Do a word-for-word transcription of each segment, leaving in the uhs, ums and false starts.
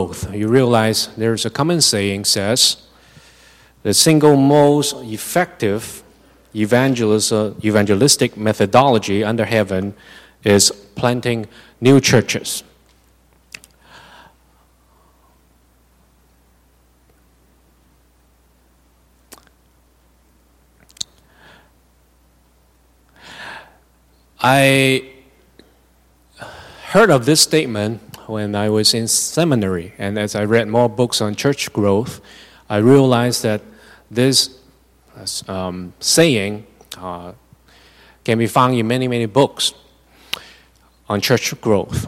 You realize there's a common saying says the single most effective evangelis- evangelistic methodology under heaven is planting new churches. I heard of this statement when I was in seminary, and as I read more books on church growth, I realized that this um, saying uh, can be found in many, many books on church growth.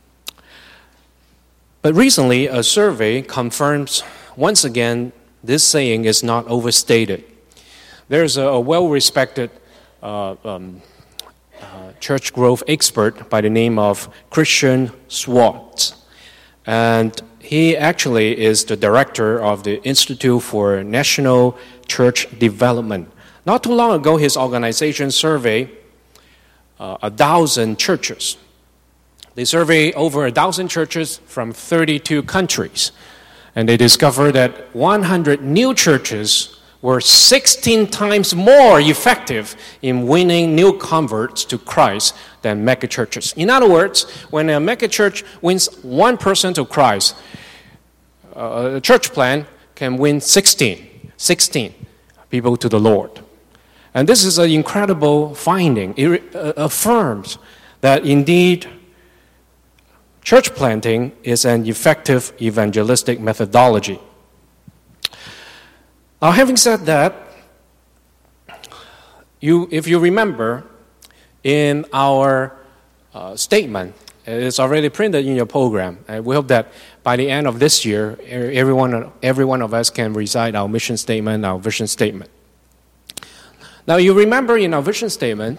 But recently, a survey confirms once again this saying is not overstated. There's a, a well-respected uh, um, Uh, church growth expert by the name of Christian Schwartz. And he actually is the director of the Institute for National Church Development. Not too long ago, his organization surveyed uh, a thousand churches. They surveyed over a thousand churches from thirty-two countries. And they discovered that one hundred new churches were sixteen times more effective in winning new converts to Christ than megachurches. In other words, when a megachurch wins one person to Christ, a church plant can win sixteen, sixteen people to the Lord. And this is an incredible finding. It affirms that indeed church planting is an effective evangelistic methodology. Now, having said that, you, if you remember, in our uh, statement, it's already printed in your program, and we hope that by the end of this year, every one, every one of us can recite our mission statement, our vision statement. Now, you remember in our vision statement,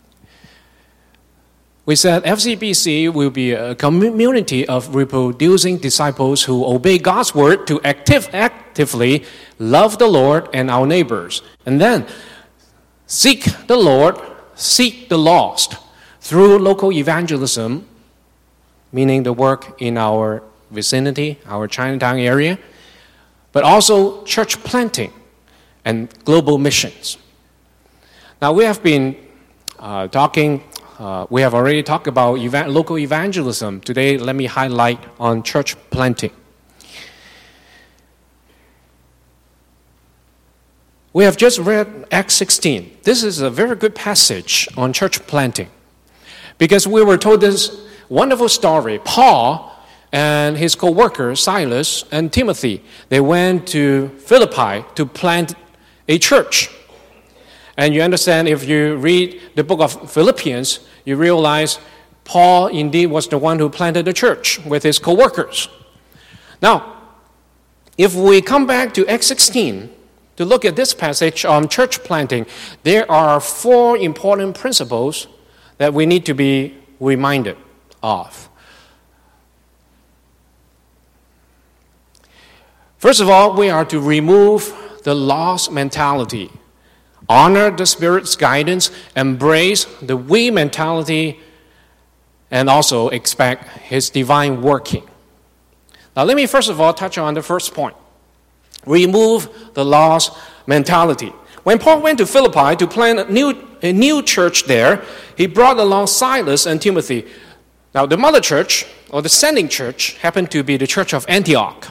we said F C B C will be a community of reproducing disciples who obey God's word to active, actively love the Lord and our neighbors. And then seek the Lord, seek the lost through local evangelism, meaning the work in our vicinity, our Chinatown area, but also church planting and global missions. Now, we have been uh, talking Uh, we have already talked about eva- local evangelism. Today, let me highlight on church planting. We have just read Acts sixteen. This is a very good passage on church planting because we were told this wonderful story. Paul and his co-workers, Silas and Timothy, they went to Philippi to plant a church. And you understand, if you read the book of Philippians, you realize Paul indeed was the one who planted the church with his co-workers. Now, if we come back to Acts sixteen to look at this passage on church planting, there are four important principles that we need to be reminded of. First of all, we are to remove the lost mentality. Honor the Spirit's guidance, embrace the we mentality, and also expect His divine working. Now, let me first of all touch on the first point. Remove the lost mentality. When Paul went to Philippi to plant a new, a new church there, he brought along Silas and Timothy. Now, the mother church, or the sending church, happened to be the church of Antioch.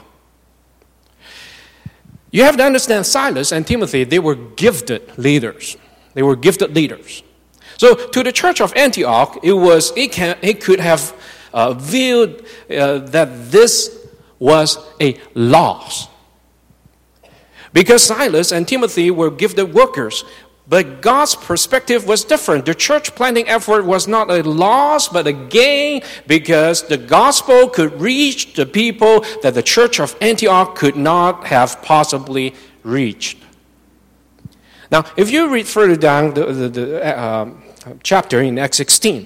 You have to understand, Silas and Timothy, they were gifted leaders. They were gifted leaders. So to the church of Antioch, it was it, can, it could have uh, viewed uh, that this was a loss. Because Silas and Timothy were gifted workers, but God's perspective was different. The church planting effort was not a loss, but a gain, because the gospel could reach the people that the church of Antioch could not have possibly reached. Now, if you read further down the, the, the uh, chapter in Acts sixteen,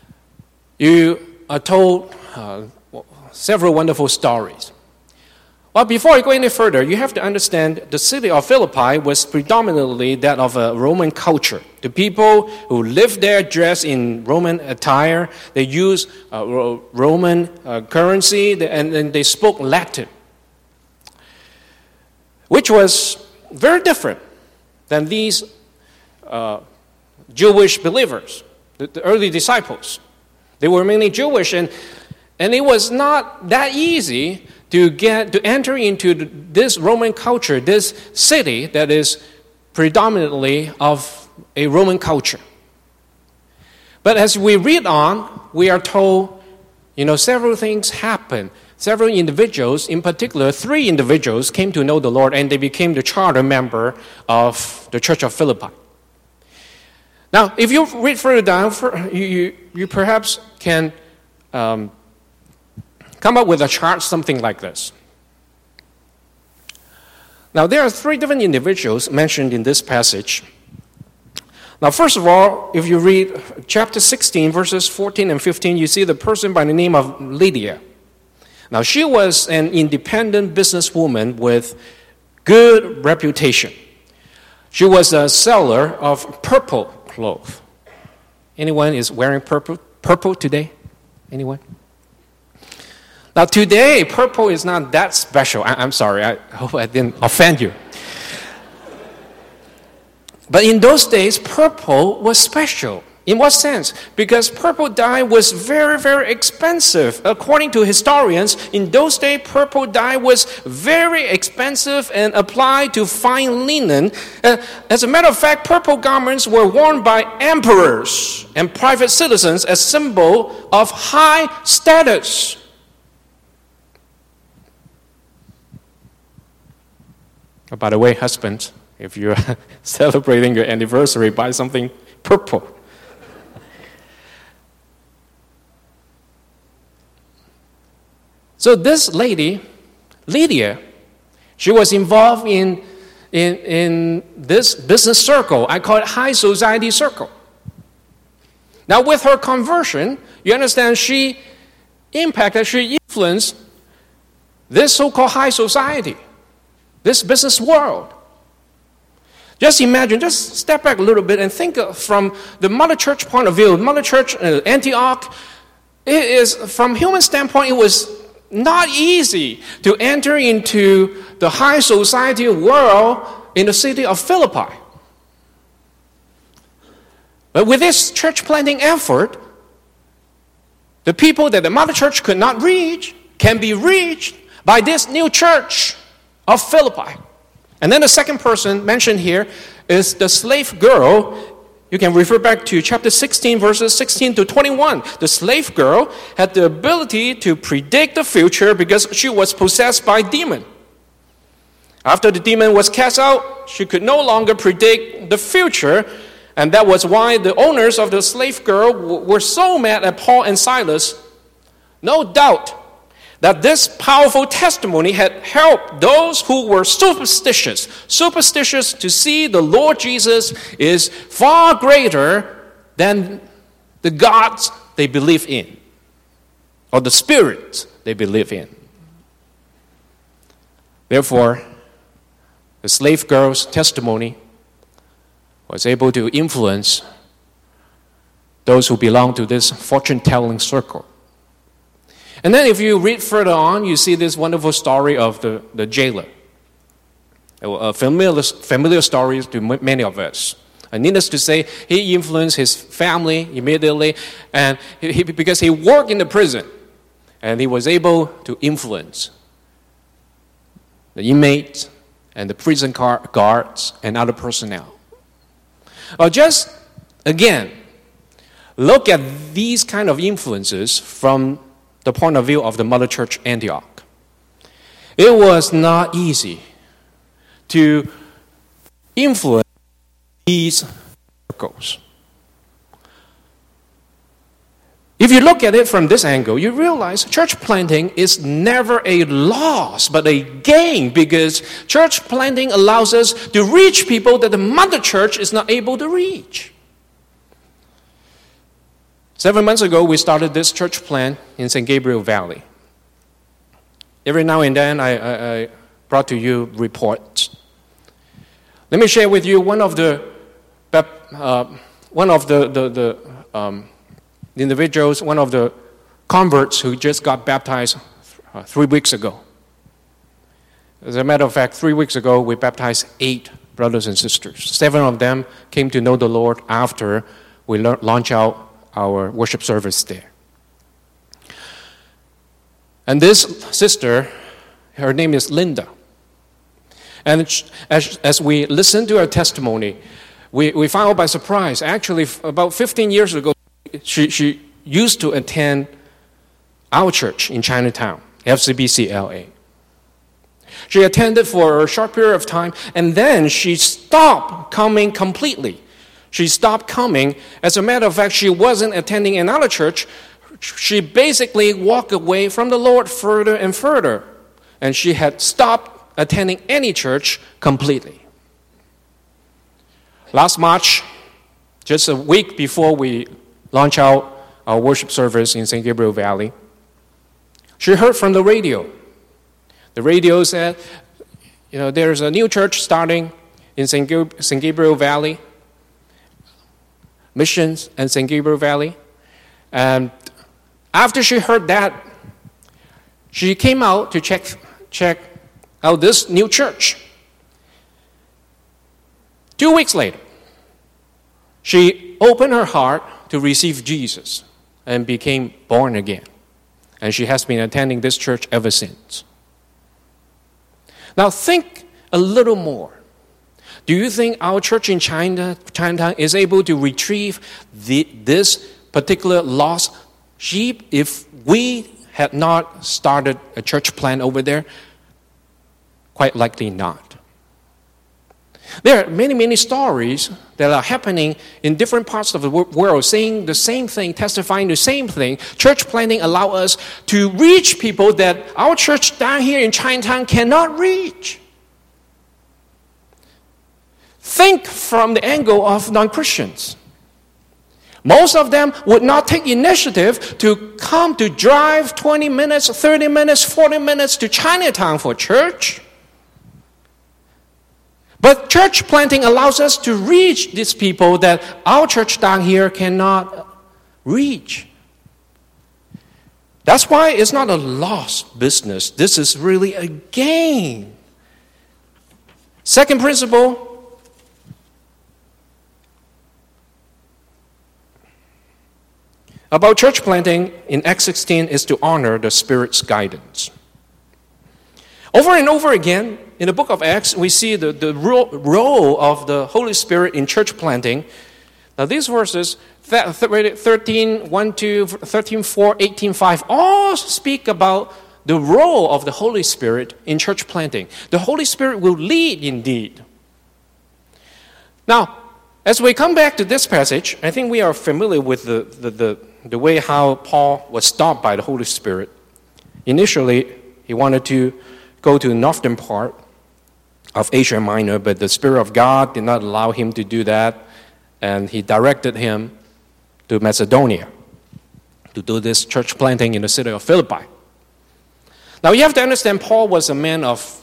you are told uh, several wonderful stories. But before I go any further, you have to understand the city of Philippi was predominantly that of a Roman culture. The people who lived there dressed in Roman attire. They used uh, Roman uh, currency, and, and they spoke Latin, which was very different than these uh, Jewish believers, the, the early disciples. They were mainly Jewish, and, and it was not that easy to get to enter into this Roman culture, this city that is predominantly of a Roman culture. But as we read on, we are told, you know, several things happened. Several individuals, in particular, three individuals came to know the Lord, and they became the charter member of the Church of Philippi. Now, if you read further down, you, you, you perhaps can um, come up with a chart something like this. Now, there are three different individuals mentioned in this passage. Now, first of all, if you read chapter sixteen, verses fourteen and fifteen, you see the person by the name of Lydia. Now, she was an independent businesswoman with good reputation. She was a seller of purple cloth. Anyone is wearing purple, purple today? Anyone? Now, today, purple is not that special. I, I'm sorry, I hope I didn't offend you. But in those days, purple was special. In what sense? Because purple dye was very, very expensive. According to historians, in those days, purple dye was very expensive and applied to fine linen. Uh, as a matter of fact, purple garments were worn by emperors and private citizens as symbol of high status. Oh, by the way, husbands, if you're celebrating your anniversary, buy something purple. So this lady, Lydia, she was involved in, in, in this business circle. I call it high society circle. Now with her conversion, you understand she impacted, she influenced this so-called high society, this business world. Just imagine, just step back a little bit and think from the mother church point of view. Mother church, uh, Antioch, it is, from human standpoint, it was not easy to enter into the high society world in the city of Philippi. But with this church planting effort, the people that the mother church could not reach can be reached by this new church of Philippi. And then the second person mentioned here is the slave girl. You can refer back to chapter sixteen, verses sixteen to twenty-one. The slave girl had the ability to predict the future because she was possessed by a demon. After the demon was cast out, she could no longer predict the future, and that was why the owners of the slave girl were so mad at Paul and Silas. No doubt that this powerful testimony had helped those who were superstitious, superstitious to see the Lord Jesus is far greater than the gods they believe in, or the spirits they believe in. Therefore, the slave girl's testimony was able to influence those who belong to this fortune-telling circle. And then if you read further on, you see this wonderful story of the, the jailer. A familiar, familiar story to many of us. And needless to say, he influenced his family immediately, and he, he, because he worked in the prison, and he was able to influence the inmates and the prison guards and other personnel. Well, just again, look at these kind of influences from the point of view of the mother church Antioch. It was not easy to influence these circles. If you look at it from this angle, you realize church planting is never a loss, but a gain, because church planting allows us to reach people that the mother church is not able to reach. Seven months ago, we started this church plant in Saint Gabriel Valley. every now and then I, I, I brought to you reports. Let me share with you one of the uh, one of the, the, the um, individuals, one of the converts who just got baptized uh, three weeks ago. As a matter of fact, three weeks ago, we baptized eight brothers and sisters. Seven of them came to know the Lord after we la- launched out our worship service there. And this sister, her name is Linda. And as, as we listened to her testimony, we, we found out by surprise. Actually, about fifteen years ago, she, she used to attend our church in Chinatown, F C B C L A. She attended for a short period of time, and then she stopped coming completely. She stopped coming. As a matter of fact, she wasn't attending another church. She basically walked away from the Lord further and further. And she had stopped attending any church completely. Last March, just a week before we launched out our worship service in Saint Gabriel Valley, she heard from the radio. The radio said, you know, there's a new church starting in Saint Gabriel Valley, Missions and Saint Gabriel Valley. And after she heard that, she came out to check, check out this new church. Two weeks later, she opened her heart to receive Jesus and became born again. And she has been attending this church ever since. Now think a little more. Do you think our church in China, Chinatown is able to retrieve the, this particular lost sheep if we had not started a church plant over there? Quite likely not. There are many, many stories that are happening in different parts of the world, saying the same thing, testifying the same thing. Church planting allows us to reach people that our church down here in Chinatown cannot reach. Think from the angle of non-Christians. Most of them would not take initiative to come to drive twenty minutes, thirty minutes, forty minutes to Chinatown for church. But church planting allows us to reach these people that our church down here cannot reach. That's why it's not a lost business. This is really a gain. Second principle, about church planting in Acts sixteen is to honor the Spirit's guidance. Over and over again, in the book of Acts, we see the, the role of the Holy Spirit in church planting. Now these verses, thirteen, one, two, thirteen, four, eighteen, five, all speak about the role of the Holy Spirit in church planting. The Holy Spirit will lead indeed. Now, as we come back to this passage, I think we are familiar with the, the, the, the way how Paul was stopped by the Holy Spirit. Initially, he wanted to go to the northern part of Asia Minor, but the Spirit of God did not allow him to do that, and he directed him to Macedonia to do this church planting in the city of Philippi. Now you have to understand, Paul was a man of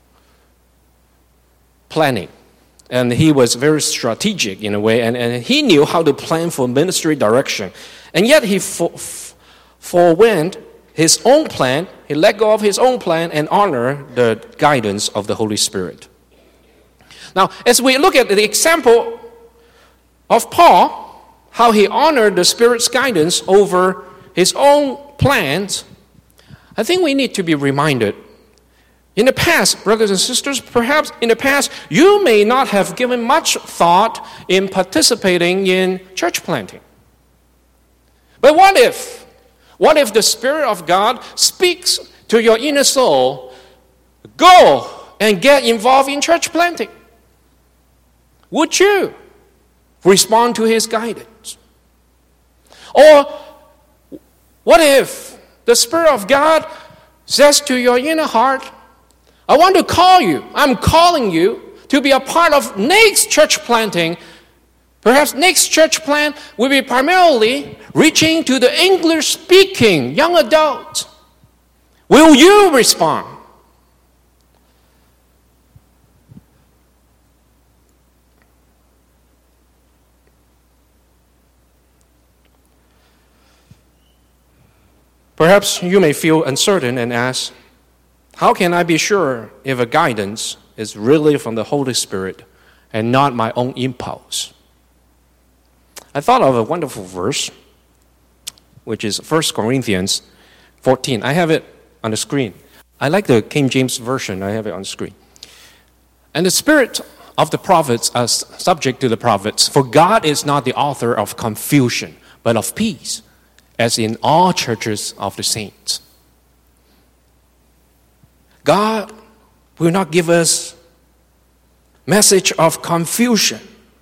planning, and he was very strategic in a way, and, and he knew how to plan for ministry direction, and yet he for, forewent his own plan. He let go of his own plan and honor the guidance of the Holy Spirit. Now, as we look at the example of Paul, how he honored the Spirit's guidance over his own plans, I think we need to be reminded. In the past, brothers and sisters, perhaps in the past, you may not have given much thought in participating in church planting. But what if? What if the Spirit of God speaks to your inner soul, go and get involved in church planting? Would you respond to His guidance? Or what if the Spirit of God says to your inner heart, I want to call you, I'm calling you to be a part of next church planting. Perhaps next church plant will be primarily reaching to the English-speaking young adults. Will you respond? Perhaps you may feel uncertain and ask, how can I be sure if a guidance is really from the Holy Spirit and not my own impulse? I thought of a wonderful verse, which is First Corinthians fourteen. I have it on the screen. I like the King James Version. I have it on the screen. And the spirit of the prophets are subject to the prophets, for God is not the author of confusion, but of peace, as in all churches of the saints. God will not give us message of confusion.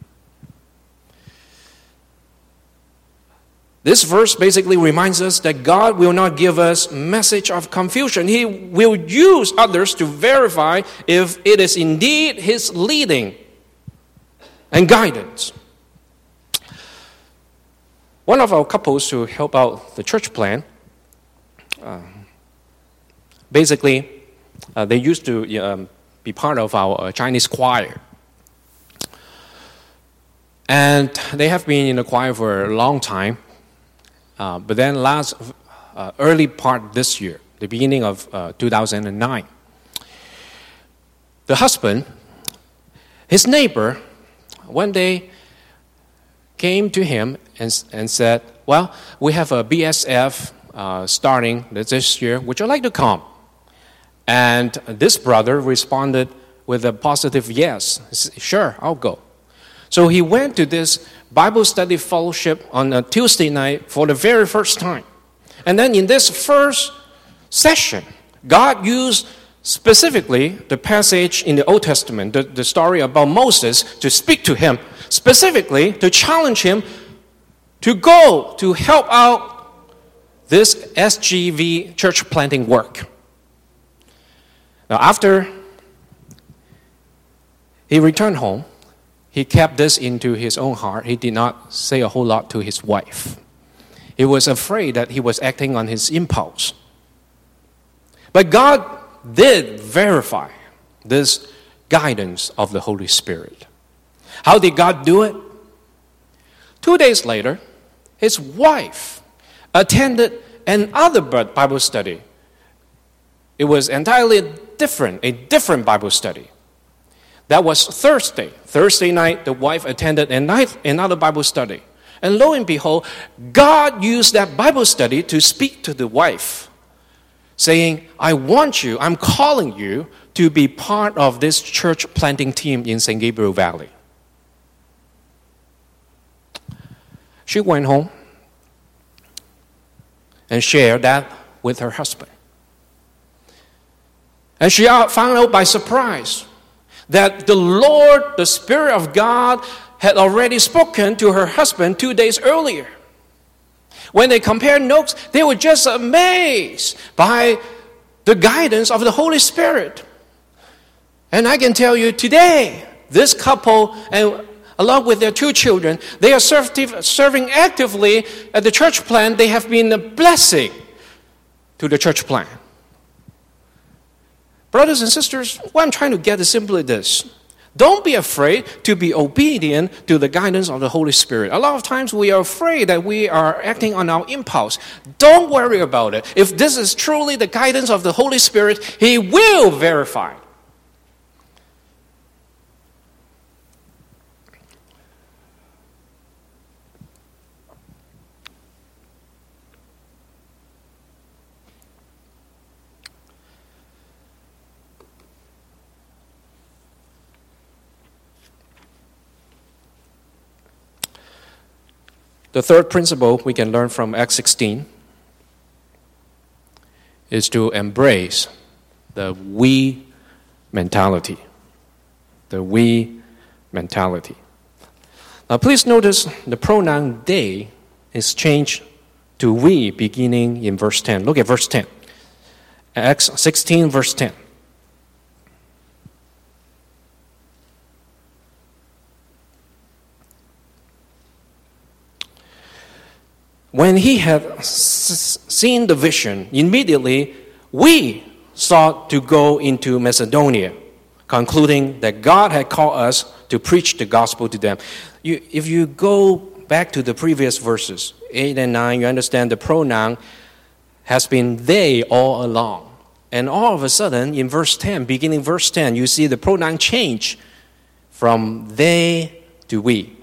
This verse basically reminds us that God will not give us message of confusion. He will use others to verify if it is indeed His leading and guidance. One of our couples who help out the church plan, uh, basically, uh, they used to um, be part of our uh, Chinese choir. And they have been in the choir for a long time. Uh, but then last, uh, early part this year, the beginning of uh, two thousand nine, the husband, his neighbor, one day came to him and, and said, well, we have a B S F uh, starting this year. Would you like to come? And this brother responded with a positive yes. He said, sure, I'll go. So he went to this Bible study fellowship on a Tuesday night for the very first time. And then in this first session, God used specifically the passage in the Old Testament, the, the story about Moses, to speak to him, specifically to challenge him to go to help out this S G V church planting work. Now, after he returned home, he kept this into his own heart. He did not say a whole lot to his wife. He was afraid that he was acting on his impulse. But God did verify this guidance of the Holy Spirit. How did God do it? Two days later, his wife attended another Bible study. It was entirely different, a different Bible study. That was Thursday. Thursday night, the wife attended another Bible study. And lo and behold, God used that Bible study to speak to the wife, saying, I want you, I'm calling you to be part of this church planting team in Saint Gabriel Valley. She went home and shared that with her husband. And she found out by surprise that the Lord, the Spirit of God, had already spoken to her husband two days earlier. When they compared notes, they were just amazed by the guidance of the Holy Spirit. And I can tell you today, this couple, and along with their two children, they are serving actively at the church plant. They have been a blessing to the church plant. Brothers and sisters, what I'm trying to get is simply this. Don't be afraid to be obedient to the guidance of the Holy Spirit. A lot of times we are afraid that we are acting on our impulse. Don't worry about it. If this is truly the guidance of the Holy Spirit, He will verify. The third principle we can learn from Acts sixteen is to embrace the we mentality. The we mentality. Now please notice the pronoun they is changed to we beginning in verse ten. Look at verse ten. Acts sixteen verse ten. When he had s- seen the vision, immediately we sought to go into Macedonia, concluding that God had called us to preach the gospel to them. You, if you go back to the previous verses, eight and nine, you understand the pronoun has been they all along. And all of a sudden, in verse ten, beginning verse ten, you see the pronoun change from they to we.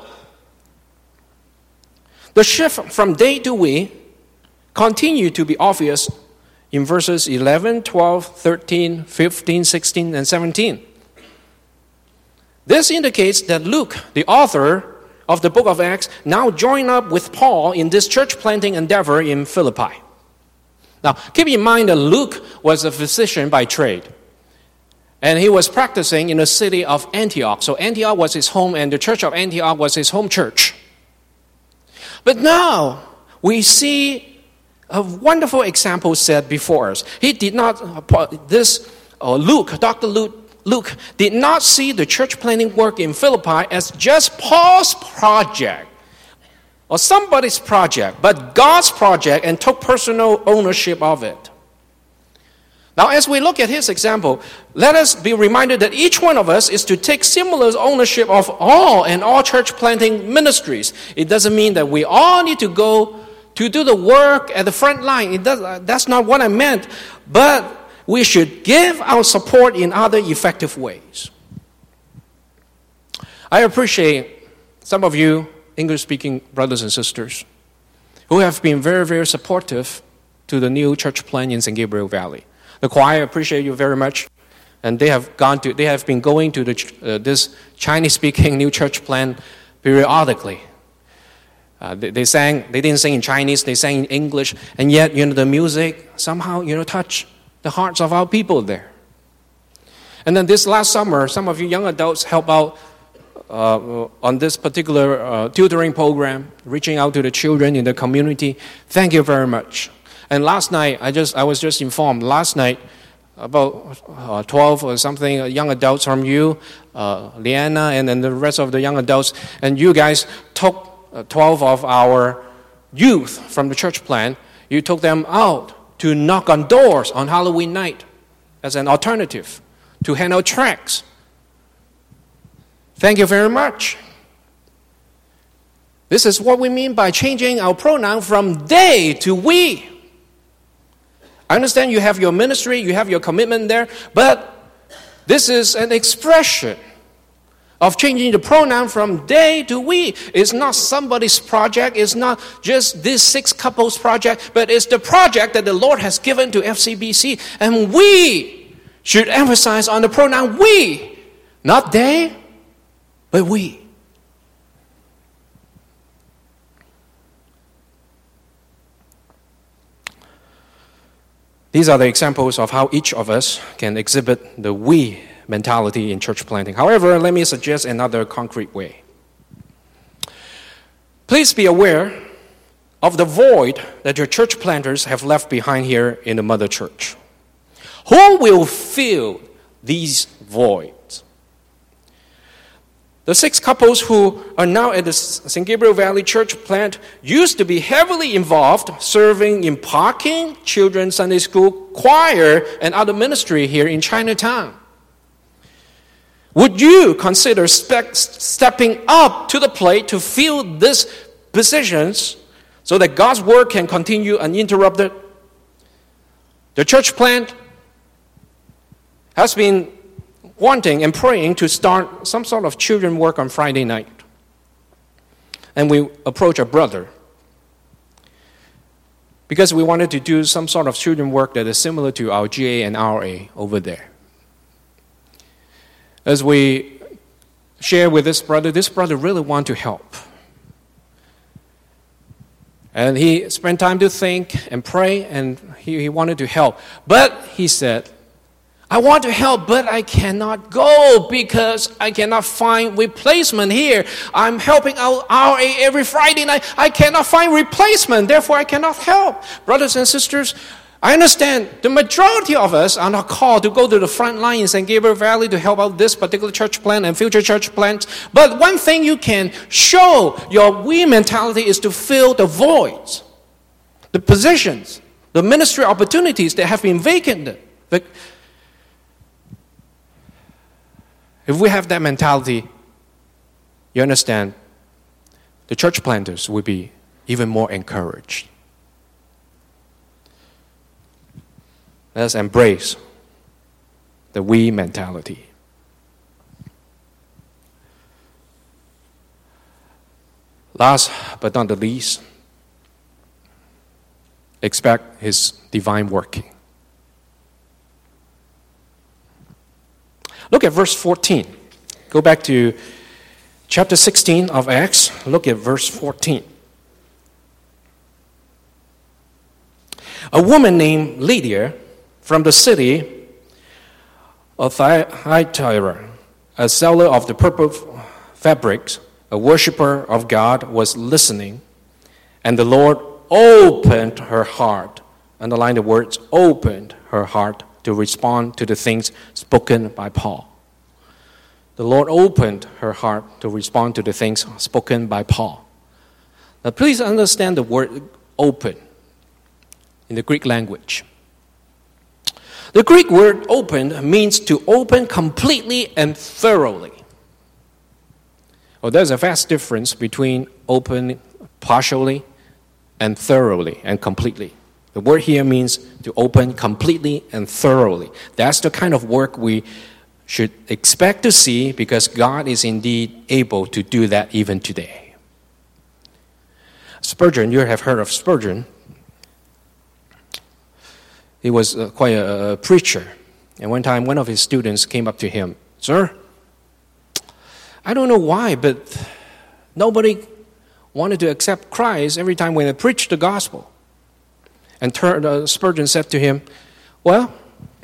The shift from they to we continued to be obvious in verses eleven, twelve, thirteen, fifteen, sixteen, and seventeen. This indicates that Luke, the author of the book of Acts, now joined up with Paul in this church planting endeavor in Philippi. Now, keep in mind that Luke was a physician by trade, and he was practicing in the city of Antioch. So Antioch was his home, and the church of Antioch was his home church. But now, we see a wonderful example set before us. He did not, this uh, Luke, Doctor Luke, Luke did not see the church planting work in Philippi as just Paul's project or somebody's project, but God's project, and took personal ownership of it. Now, as we look at his example, let us be reminded that each one of us is to take similar ownership of all and all church planting ministries. It doesn't mean that we all need to go to do the work at the front line. It does, that's not what I meant. But we should give our support in other effective ways. I appreciate some of you English-speaking brothers and sisters who have been very, very supportive to the new church plant in Saint Gabriel Valley. The choir appreciate you very much, and they have gone to, they have been going to the, uh, this Chinese-speaking new church plant periodically. Uh, they, they sang, they didn't sing in Chinese, they sang in English, and yet, you know, the music somehow, you know, touched the hearts of our people there. And then this last summer, some of you young adults help out uh, on this particular uh, tutoring program, reaching out to the children in the community. Thank you very much. And last night, I just I was just informed, last night, about uh, twelve or something uh, young adults from you, uh, Leanna, and then the rest of the young adults, and you guys took uh, twelve of our youth from the church plant, you took them out to knock on doors on Halloween night as an alternative to hand out tracts. Thank you very much. This is what we mean by changing our pronoun from they to we. I understand you have your ministry, you have your commitment there, but this is an expression of changing the pronoun from they to we. It's not somebody's project, it's not just this six couples project, but it's the project that the Lord has given to F C B C, and we should emphasize on the pronoun we, not they, but we. These are the examples of how each of us can exhibit the we mentality in church planting. However, let me suggest another concrete way. Please be aware of the void that your church planters have left behind here in the mother church. Who will fill these voids? The six couples who are now at the Saint Gabriel Valley Church plant used to be heavily involved serving in parking, children's Sunday school, choir, and other ministry here in Chinatown. Would you consider spe- stepping up to the plate to fill these positions so that God's work can continue uninterrupted? The church plant has been wanting and praying to start some sort of children work on Friday night. And we approached a brother because we wanted to do some sort of children work that is similar to our G A and R A over there. As we share with this brother, this brother really wanted to help. And he spent time to think and pray, and he, he wanted to help. But he said, I want to help, but I cannot go because I cannot find replacement here. I'm helping out R A every Friday night. I cannot find replacement, therefore I cannot help. Brothers and sisters, I understand the majority of us are not called to go to the front line in Saint Gabriel Valley to help out this particular church plant and future church plants. But one thing you can show your we mentality is to fill the voids, the positions the ministry opportunities that have been vacant. If we have that mentality, you understand, the church planters will be even more encouraged. Let us embrace the we mentality. Last but not the least, expect His divine working. Look at verse fourteen. Go back to chapter sixteen of Acts. Look at verse fourteen. A woman named Lydia from the city of Thyatira, a seller of the purple fabrics, a worshiper of God, was listening, and the Lord opened her heart. Underline the words, opened her heart to respond to the things spoken by Paul. The Lord opened her heart to respond to the things spoken by Paul. Now please understand the word open in the Greek language. The Greek word open means to open completely and thoroughly. Well, there's a vast difference between open partially and thoroughly and completely. The word here means to open completely and thoroughly. That's the kind of work we should expect to see, because God is indeed able to do that even today. Spurgeon, you have heard of Spurgeon. He was uh, quite a, a preacher. And one time, one of his students came up to him, "Sir, I don't know why, but nobody wanted to accept Christ every time when I preached the gospel." And tur- uh, Spurgeon said to him, "Well,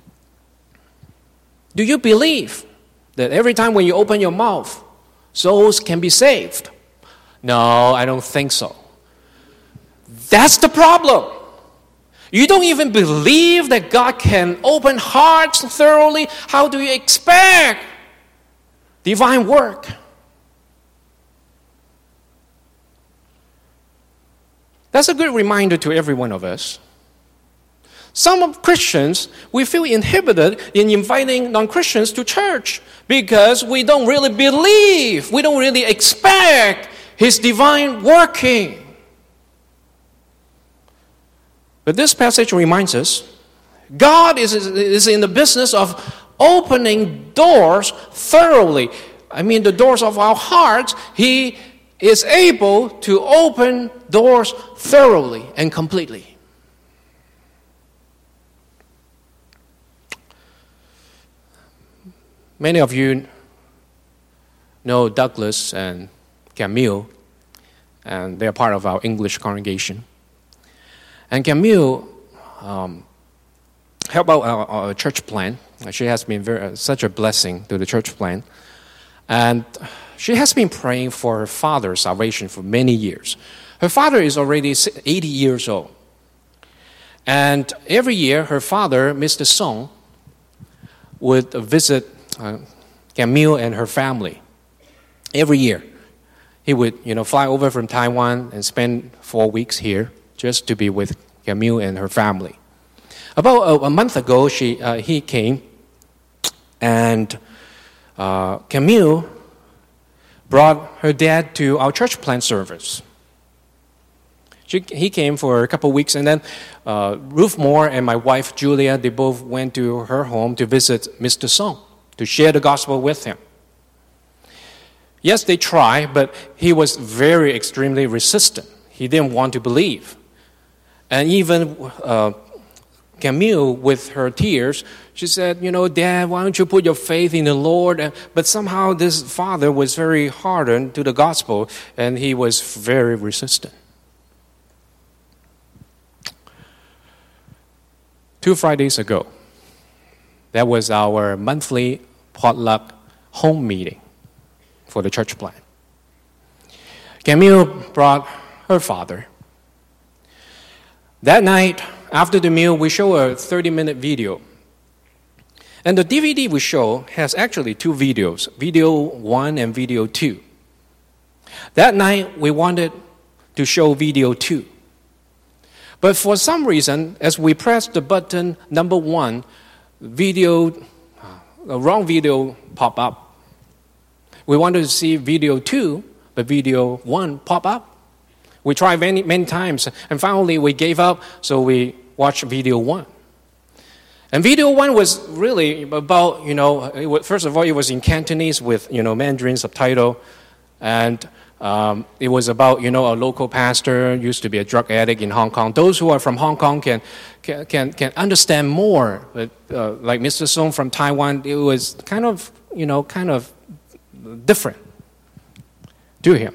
do you believe that every time when you open your mouth, souls can be saved?" "No, I don't think so." That's the problem. You don't even believe that God can open hearts thoroughly. How do you expect divine work? That's a good reminder to every one of us. Some of Christians, we feel inhibited in inviting non-Christians to church because we don't really believe, we don't really expect His divine working. But this passage reminds us, God is, is in the business of opening doors thoroughly. I mean, the doors of our hearts. He is able to open doors thoroughly and completely. Many of you know Douglas and Camille, and they're part of our English congregation. And Camille um, helped out our, our church plan. She has been very, uh, such a blessing to the church plan. And she has been praying for her father's salvation for many years. Her father is already eighty years old. And every year, her father, Mister Song, would visit uh, Camille and her family. Every year. He would, you know, fly over from Taiwan and spend four weeks here just to be with Camille and her family. About a, a month ago, she uh, he came, and uh, Camille brought her dad to our church plant service. She, he came for a couple of weeks, and then uh, Ruth Moore and my wife Julia, they both went to her home to visit Mister Song, to share the gospel with him. Yes, they tried, but he was very extremely resistant. He didn't want to believe. And even uh, Camille, with her tears, she said, "You know, Dad, why don't you put your faith in the Lord?" But somehow this father was very hardened to the gospel, and he was very resistant. Two Fridays ago, that was our monthly potluck home meeting for the church plan. Camille brought her father. That night, after the meal, we show a thirty-minute video. And the D V D we show has actually two videos, video one and video two. That night, we wanted to show video two. But for some reason, as we pressed the button number one, video, a wrong video pop up. We wanted to see video two, but video one pop up. We tried many, many times, and finally we gave up, so we watched video one. And video one was really about, you know, it was, first of all, it was in Cantonese with, you know, Mandarin subtitle, and Um, it was about, you know, a local pastor used to be a drug addict in Hong Kong. Those who are from Hong Kong can can can, can understand more. But uh, like Mister Song from Taiwan, it was kind of, you know, kind of different to him.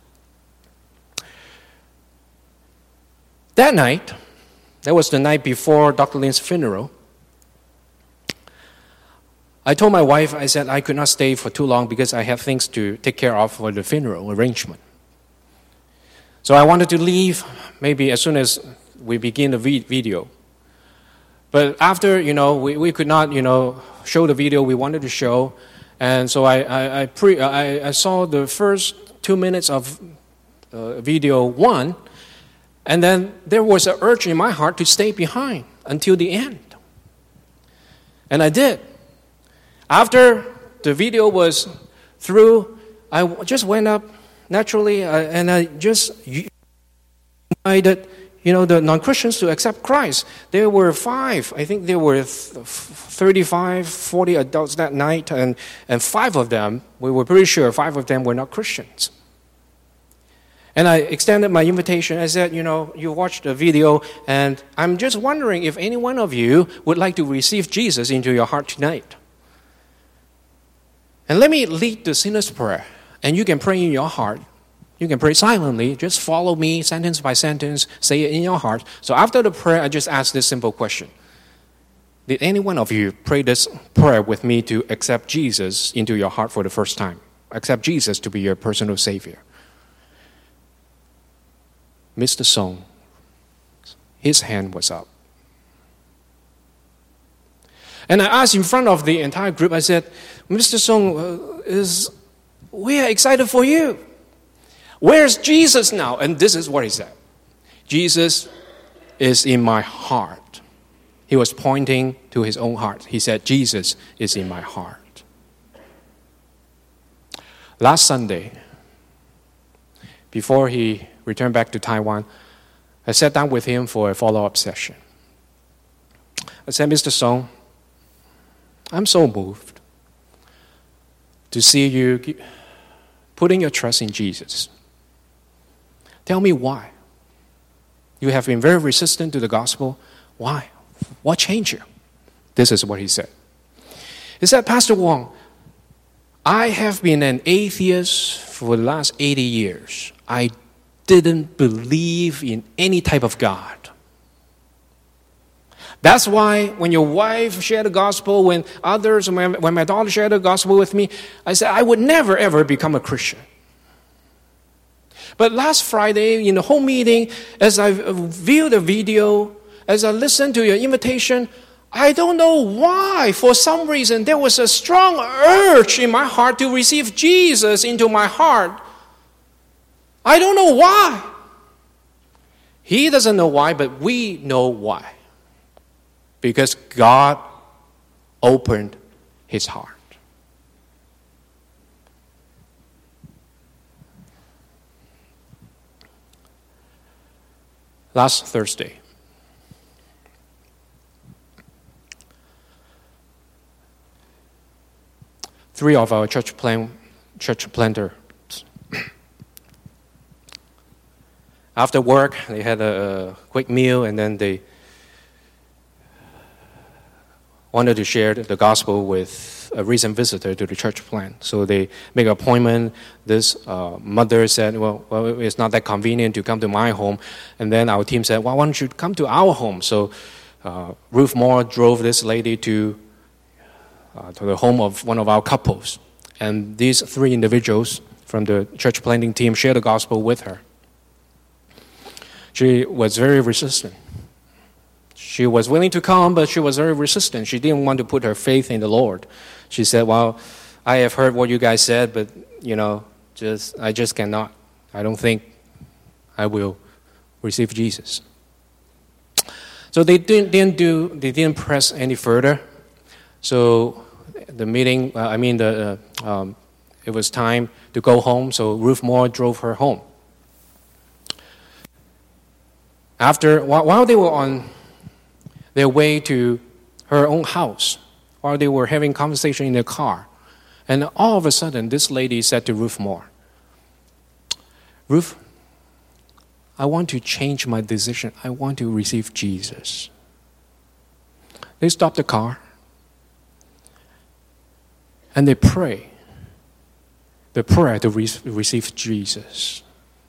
That night, that was the night before Doctor Lin's funeral, I told my wife, I said I could not stay for too long because I have things to take care of for the funeral arrangement. So I wanted to leave maybe as soon as we begin the video. But after, you know, we, we could not, you know, show the video we wanted to show. And so I, I, I, pre, I, I saw the first two minutes of uh, video one, and then there was an urge in my heart to stay behind until the end. And I did. After the video was through, I just went up naturally, uh, and I just invited, you know, the non-Christians to accept Christ. There were five, I think there were thirty-five, forty adults that night, and, and five of them, we were pretty sure five of them were not Christians. And I extended my invitation. I said, you know, you watched the video, and I'm just wondering if any one of you would like to receive Jesus into your heart tonight. And let me lead the sinner's prayer. And you can pray in your heart. You can pray silently. Just follow me sentence by sentence. Say it in your heart. So after the prayer, I just ask this simple question. Did any one of you pray this prayer with me to accept Jesus into your heart for the first time? Accept Jesus to be your personal Savior. Mister Song, his hand was up. And I asked in front of the entire group, I said, Mister Song, uh, is, we are excited for you. Where's Jesus now? And this is what he said. Jesus is in my heart. He was pointing to his own heart. He said, Jesus is in my heart. Last Sunday, before he returned back to Taiwan, I sat down with him for a follow-up session. I said, Mister Song, I'm so moved to see you putting your trust in Jesus. Tell me why. You have been very resistant to the gospel. Why? What changed you? This is what he said. He said, Pastor Wong, I have been an atheist for the last eighty years. I didn't believe in any type of God. That's why when your wife shared the gospel, when others, when, when my daughter shared the gospel with me, I said I would never ever become a Christian. But last Friday in the whole meeting, as I viewed the video, as I listened to your invitation, I don't know why, for some reason, there was a strong urge in my heart to receive Jesus into my heart. I don't know why. He doesn't know why, but we know why. Because God opened his heart. Last Thursday, three of our church plan, church planters, after work, they had a quick meal, and then they wanted to share the gospel with a recent visitor to the church plant. So they make an appointment. This uh, mother said, well, well, it's not that convenient to come to my home. And then our team said, well, why don't you come to our home? So uh, Ruth Moore drove this lady to, uh, to the home of one of our couples. And these three individuals from the church planting team shared the gospel with her. She was very resistant. She was willing to come, but she was very resistant. She didn't want to put her faith in the Lord. She said, well, I have heard what you guys said, but, you know, just I just cannot. I don't think I will receive Jesus. So they didn't, didn't do, they didn't press any further. So the meeting, uh, I mean, the uh, um, it was time to go home. So Ruth Moore drove her home. After, while, while they were on their way to her own house, while they were having conversation in the car, and all of a sudden, this lady said to Ruth Moore, "Ruth, I want to change my decision. I want to receive Jesus." They stopped the car and they pray the prayer to re- receive Jesus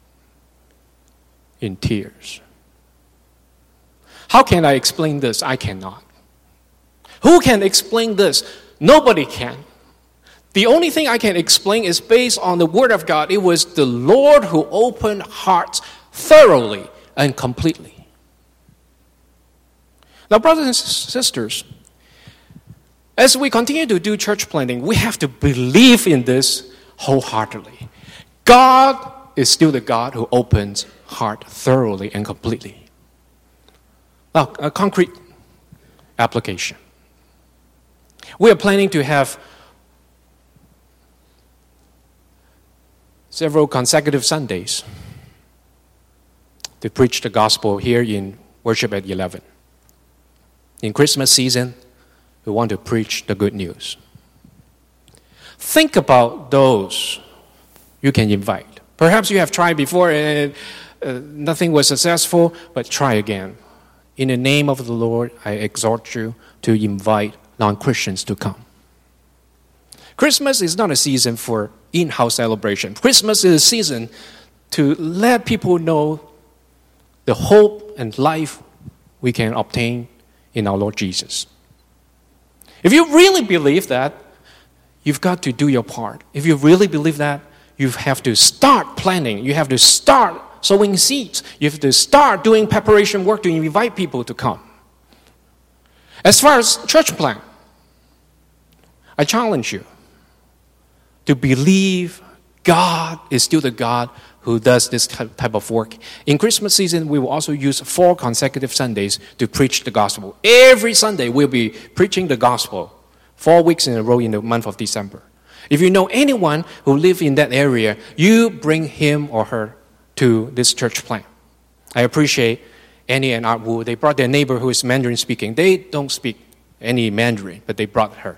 in tears. How can I explain this? I cannot. Who can explain this? Nobody can. The only thing I can explain is based on the Word of God. It was the Lord who opened hearts thoroughly and completely. Now, brothers and sisters, as we continue to do church planting, we have to believe in this wholeheartedly. God is still the God who opens heart thoroughly and completely. Now, a concrete application. We are planning to have several consecutive Sundays to preach the gospel here in Worship at eleven. In Christmas season, we want to preach the good news. Think about those you can invite. Perhaps you have tried before and uh, nothing was successful, but try again. In the name of the Lord, I exhort you to invite non-Christians to come. Christmas is not a season for in-house celebration. Christmas is a season to let people know the hope and life we can obtain in our Lord Jesus. If you really believe that, you've got to do your part. If you really believe that, you have to start planning. You have to start sowing seeds. You have to start doing preparation work to invite people to come. As far as church plan, I challenge you to believe God is still the God who does this type of work. In Christmas season, we will also use four consecutive Sundays to preach the gospel. Every Sunday, we'll be preaching the gospel four weeks in a row in the month of December. If you know anyone who lives in that area, you bring him or her to this church plant. I appreciate Annie and Art Wu. They brought their neighbor who is Mandarin speaking. They don't speak any Mandarin, but they brought her.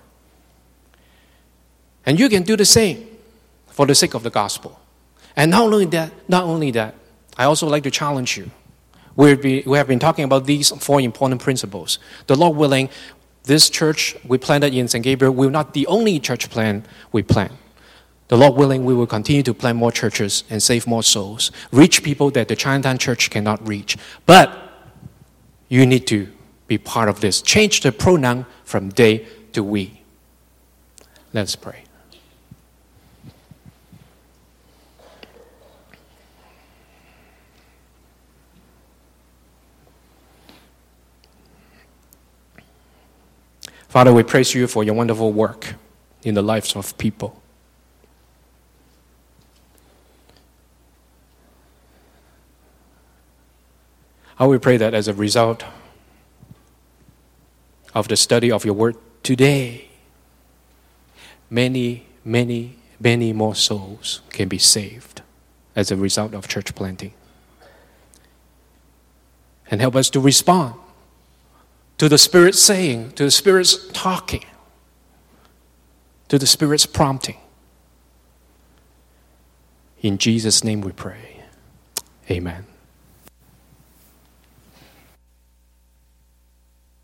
And you can do the same for the sake of the gospel. And not only that, not only that, I also like to challenge you. We've been, we have been talking about these four important principles. The Lord willing, this church we planted in Saint Gabriel will not the only church plant we plant. The Lord willing, we will continue to plant more churches and save more souls, reach people that the Chinatown church cannot reach. But you need to be part of this. Change the pronoun from they to we. Let's pray. Father, we praise you for your wonderful work in the lives of people. I will pray that as a result of the study of your word today, many, many, many more souls can be saved as a result of church planting. And help us to respond to the Spirit's saying, to the Spirit's talking, to the Spirit's prompting. In Jesus' name we pray. Amen.